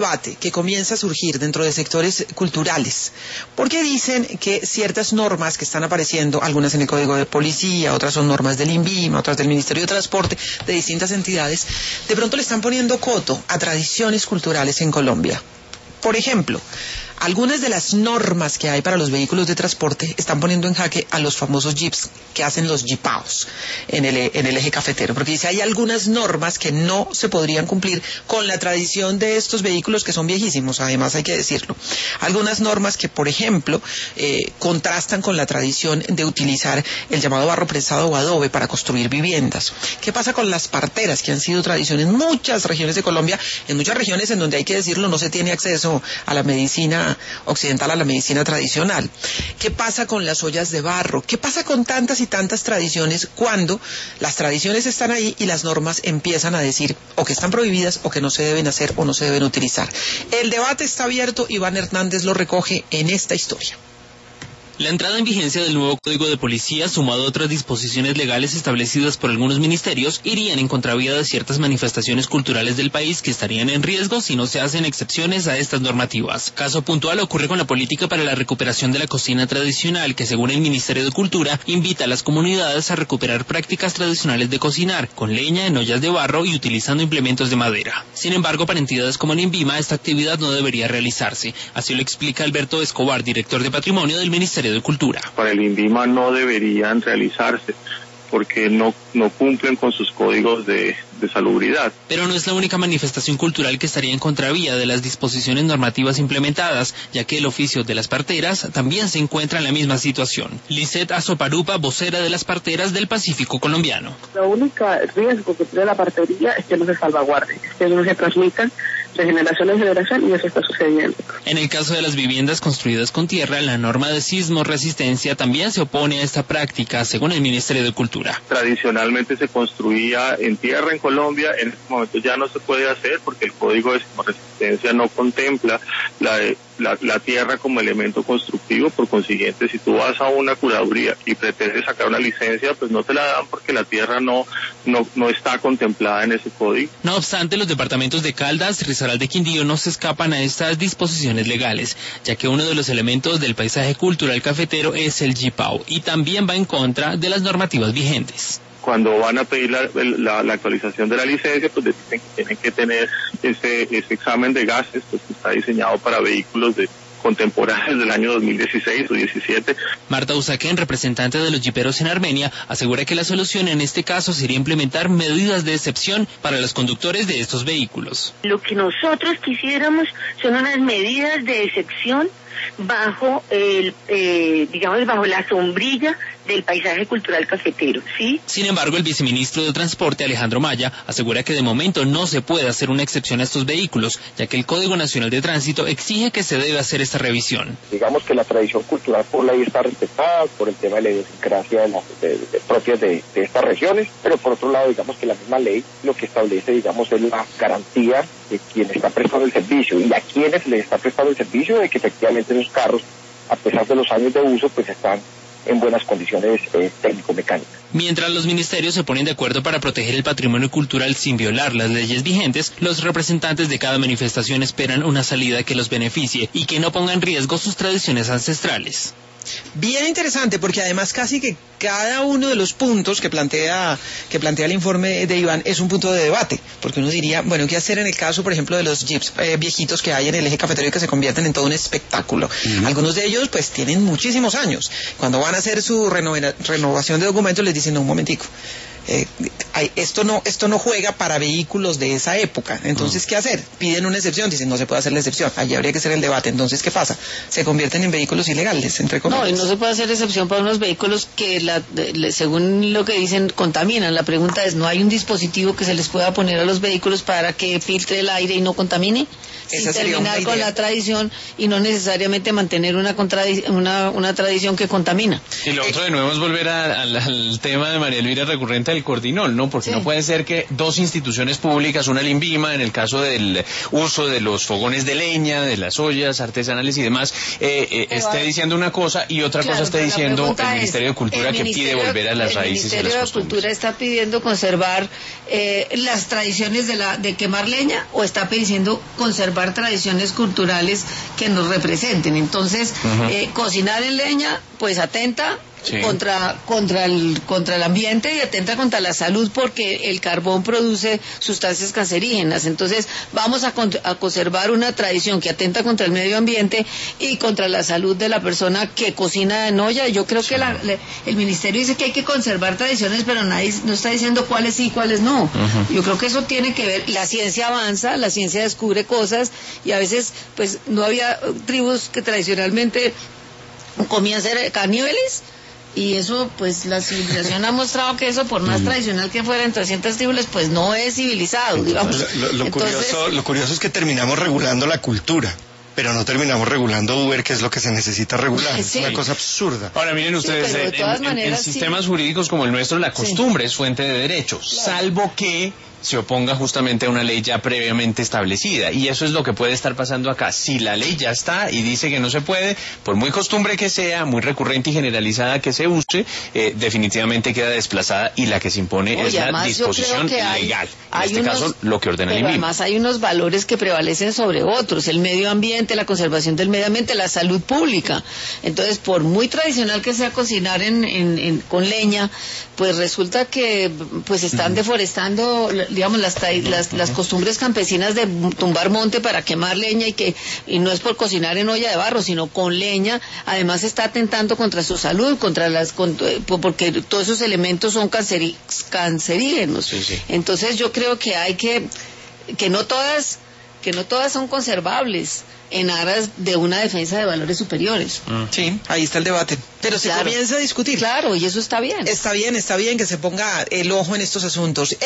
debate que comienza a surgir dentro de sectores culturales, porque dicen que ciertas normas que están apareciendo, algunas en el Código de Policía, otras son normas del INVIMA, otras del Ministerio de Transporte, de distintas entidades, de pronto le están poniendo coto a tradiciones culturales en Colombia. Por ejemplo, algunas de las normas que hay para los vehículos de transporte están poniendo en jaque a los famosos jeeps que hacen los jeepaos en el eje cafetero, porque dice hay algunas normas que no se podrían cumplir con la tradición de estos vehículos que son viejísimos, además hay que decirlo. Algunas normas que, por ejemplo, contrastan con la tradición de utilizar el llamado barro prensado o adobe para construir viviendas. ¿Qué pasa con las parteras, que han sido tradición en muchas regiones de Colombia, en muchas regiones en donde, hay que decirlo, no se tiene acceso a la medicina occidental, a la medicina tradicional? ¿Qué pasa con las ollas de barro? ¿Qué pasa con tantas y tantas tradiciones cuando las tradiciones están ahí y las normas empiezan a decir o que están prohibidas o que no se deben hacer o no se deben utilizar? El debate está abierto, Iván Hernández lo recoge en esta historia. La entrada en vigencia del nuevo Código de Policía, sumado a otras disposiciones legales establecidas por algunos ministerios, irían en contravía de ciertas manifestaciones culturales del país que estarían en riesgo si no se hacen excepciones a estas normativas. Caso puntual ocurre con la política para la recuperación de la cocina tradicional, que según el Ministerio de Cultura, invita a las comunidades a recuperar prácticas tradicionales de cocinar, con leña en ollas de barro y utilizando implementos de madera. Sin embargo, para entidades como el INVIMA, esta actividad no debería realizarse. Así lo explica Alberto Escobar, director de Patrimonio del Ministerio de Cultura. Para el INVIMA no deberían realizarse porque no cumplen con sus códigos de salubridad. Pero no es la única manifestación cultural que estaría en contravía de las disposiciones normativas implementadas, ya que el oficio de las parteras también se encuentra en la misma situación. Lisette Azoparupa, vocera de las parteras del Pacífico colombiano. La única riesgo que tiene la partería es que no se salvaguarde, que no se transmitan de generación en generación, y eso está sucediendo. En el caso de las viviendas construidas con tierra, la norma de sismo resistencia también se opone a esta práctica, según el Ministerio de Cultura. Tradicionalmente se construía en tierra en Colombia, en este momento ya no se puede hacer porque el Código de Sismo Resistencia no contempla la tierra como elemento constructivo. Por consiguiente, si tú vas a una curaduría y pretendes sacar una licencia, pues no te la dan porque la tierra no está contemplada en ese código. No obstante, los departamentos de Caldas, Risaralda y Quindío no se escapan a estas disposiciones legales, ya que uno de los elementos del paisaje cultural cafetero es el jipao y también va en contra de las normativas vigentes. Cuando van a pedir la actualización de la licencia, pues dicen que tienen que tener ese examen de gases, pues que está diseñado para vehículos contemporáneos del año 2016 o 2017. Marta Usaquén, representante de los jiperos en Armenia, asegura que la solución en este caso sería implementar medidas de excepción para los conductores de estos vehículos. Lo que nosotros quisiéramos son unas medidas de excepción bajo bajo la sombrilla del paisaje cultural cafetero, ¿sí? Sin embargo, el viceministro de Transporte, Alejandro Maya, asegura que de momento no se puede hacer una excepción a estos vehículos, ya que el Código Nacional de Tránsito exige que se debe hacer esta revisión. Digamos que la tradición cultural por ley está respetada por el tema de la idiosincrasia propias de estas regiones, pero por otro lado, digamos que la misma ley lo que establece, digamos, es la garantía de quien está prestando el servicio y a quienes les está prestando el servicio de que efectivamente esos carros, a pesar de los años de uso, pues están en buenas condiciones técnico-mecánicas. Mientras los ministerios se ponen de acuerdo para proteger el patrimonio cultural sin violar las leyes vigentes, los representantes de cada manifestación esperan una salida que los beneficie y que no ponga en riesgo sus tradiciones ancestrales. Bien interesante, porque además casi que cada uno de los puntos que plantea el informe de Iván es un punto de debate, porque uno diría, bueno, ¿qué hacer en el caso, por ejemplo, de los jeeps viejitos que hay en el eje cafetero y que se convierten en todo un espectáculo? Algunos de ellos pues tienen muchísimos años. Cuando van a hacer su renovación de documentos les dicen, no, un momentico, esto no juega para vehículos de esa época. Entonces, ¿qué hacer? Piden una excepción, dicen, no se puede hacer la excepción. Allí habría que hacer el debate. Entonces, ¿qué pasa? Se convierten en vehículos ilegales, entre comillas. No, y no se puede hacer excepción para unos vehículos que, según lo que dicen, contaminan. La pregunta es, ¿no hay un dispositivo que se les pueda poner a los vehículos para que filtre el aire y no contamine? Sin terminar con la tradición y no necesariamente mantener una tradición que contamina. Y lo otro de nuevo es volver al tema de María Elvira recurrente del cordinol, ¿no? Porque no puede ser que dos instituciones públicas, una el INVIMA, en el caso del uso de los fogones de leña, de las ollas artesanales y demás, esté diciendo una cosa y otra cosa esté diciendo el Ministerio de Cultura, que pide volver a las raíces y a las costumbres. ¿El Ministerio de Cultura está pidiendo conservar las tradiciones de quemar leña o está pidiendo conservar conservar tradiciones culturales que nos representen. Entonces, cocinar en leña, pues atenta contra el ambiente y atenta contra la salud, porque el carbón produce sustancias cancerígenas. Entonces vamos a conservar una tradición que atenta contra el medio ambiente y contra la salud de la persona que cocina en olla. Yo creo que el ministerio dice que hay que conservar tradiciones, pero nadie no está diciendo cuáles sí y cuáles no. Yo creo que eso tiene que ver, la ciencia avanza, la ciencia descubre cosas, y a veces pues no había tribus que tradicionalmente comían ser caníbales. Y eso, pues la civilización ha mostrado que eso, por más tradicional que fuera en 300 tribus, pues no es civilizado, digamos. Lo curioso es que terminamos regulando la cultura, pero no terminamos regulando Uber, que es lo que se necesita regular. Es una cosa absurda. Ahora miren ustedes, en sistemas jurídicos como el nuestro, la costumbre es fuente de derechos, salvo que se oponga justamente a una ley ya previamente establecida, y eso es lo que puede estar pasando acá. Si la ley ya está y dice que no se puede, por muy costumbre que sea, muy recurrente y generalizada que se use, definitivamente queda desplazada, y la que se impone es la disposición legal. En este caso, lo que ordena el INVIMA. Además hay unos valores que prevalecen sobre otros: el medio ambiente, la conservación del medio ambiente, la salud pública. Entonces, por muy tradicional que sea cocinar con leña, pues resulta que pues están deforestando, digamos, las costumbres campesinas de tumbar monte para quemar leña, y no es por cocinar en olla de barro, sino con leña. Además está atentando contra su salud, porque todos esos elementos son cancerígenos. Entonces yo creo que hay que no todas son conservables en aras de una defensa de valores superiores. Sí, ahí está el debate. Pero se comienza a discutir. Claro, y eso está bien. Está bien que se ponga el ojo en estos asuntos.